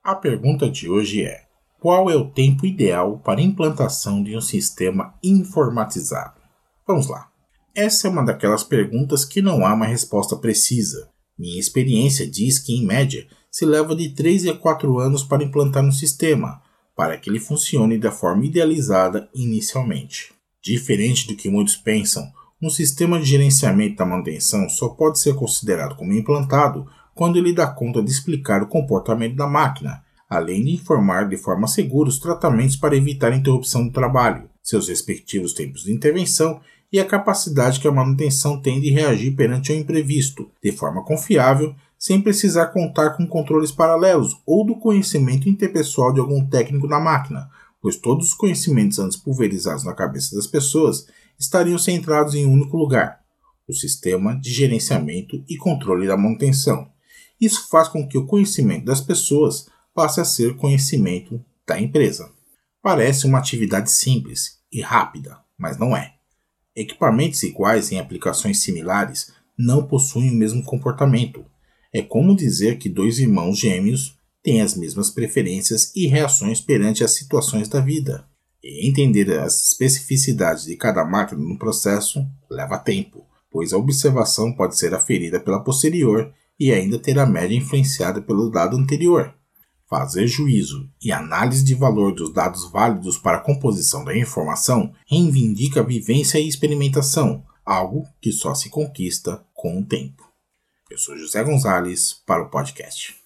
A pergunta de hoje é: qual é o tempo ideal para a implantação de um sistema informatizado? Vamos lá. Essa é uma daquelas perguntas que não há uma resposta precisa. Minha experiência diz que, em média, se leva de 3 a 4 anos para implantar um sistema, para que ele funcione da forma idealizada inicialmente. Diferente do que muitos pensam, um sistema de gerenciamento da manutenção só pode ser considerado como implantado quando ele dá conta de explicar o comportamento da máquina, além de informar de forma segura os tratamentos para evitar a interrupção do trabalho, seus respectivos tempos de intervenção e a capacidade que a manutenção tem de reagir perante o imprevisto, de forma confiável, sem precisar contar com controles paralelos ou do conhecimento interpessoal de algum técnico da máquina, pois todos os conhecimentos antes pulverizados na cabeça das pessoas estariam centrados em um único lugar: o sistema de gerenciamento e controle da manutenção. Isso faz com que o conhecimento das pessoas passe a ser conhecimento da empresa. Parece uma atividade simples e rápida, mas não é. Equipamentos iguais em aplicações similares não possuem o mesmo comportamento. É como dizer que dois irmãos gêmeos têm as mesmas preferências e reações perante as situações da vida. E entender as especificidades de cada máquina no processo leva tempo, pois a observação pode ser aferida pela posterior e ainda ter a média influenciada pelo dado anterior. Fazer juízo e análise de valor dos dados válidos para a composição da informação reivindica a vivência e experimentação, algo que só se conquista com o tempo. Eu sou José Gonzalez para o podcast.